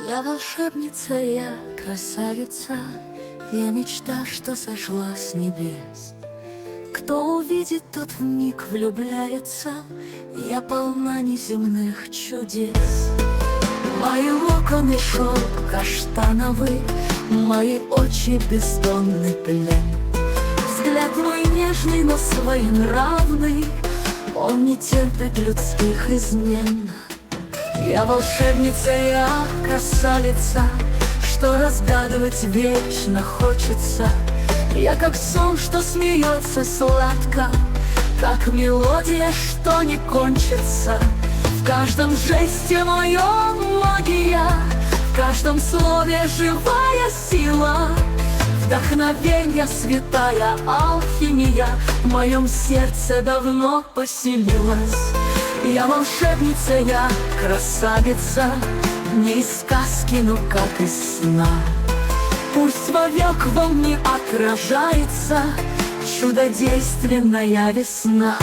Я волшебница, я красавица, я мечта, что сошла с небес. Кто увидит, тот вмиг влюбляется, я полна неземных чудес. Мои локоны шелк каштановый, мои очи бездонный плен. Взгляд мой нежный, но своенравный, он не терпит людских измен. Я волшебница, я красавица, что разгадывать вечно хочется. Я как сон, что смеется сладко, как мелодия, что не кончится. В каждом жесте моем магия, в каждом слове живая сила. Вдохновенье, святая алхимия в моем сердце давно поселилась. Я волшебница, я красавица, не из сказки, но как из сна. Пусть вовек во мне отражается чудодейственная весна.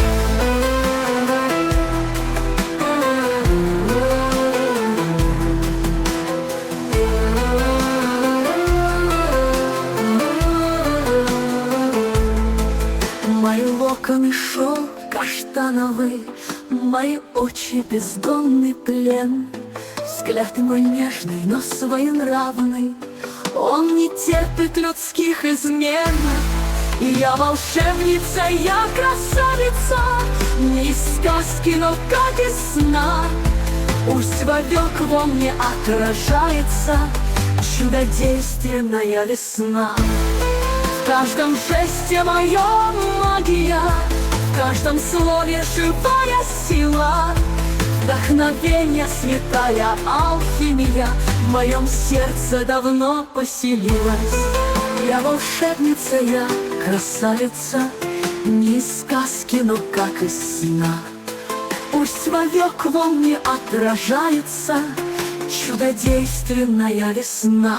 Мои локоны шелк каштановый, мои очи бездонный плен. Взгляд мой нежный, но своенравный, он не терпит людских измен. Я волшебница, я красавица, не из сказки, но как из сна. Пусть вовек во мне отражается чудодейственная весна. В каждом жесте моем магия, в каждом слове живая сила. Вдохновенье, святая алхимия в моем сердце давно поселилась. Я волшебница, я красавица, не из сказки, но как из сна. Пусть вовек во мне отражается чудодейственная весна.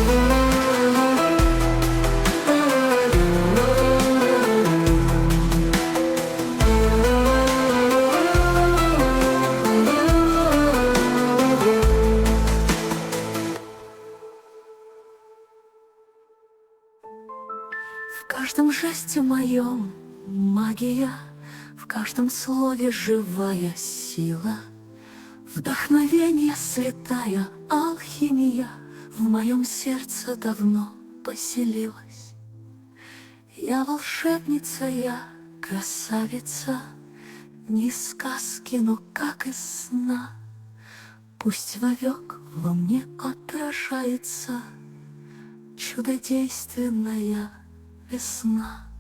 В каждом жесте моем магия, в каждом слове живая сила. Вдохновенье, святая алхимия в моем сердце давно поселилась. Я волшебница, я красавица, не из сказки, но как из сна. Пусть вовек во мне отражается чудодейственная весна.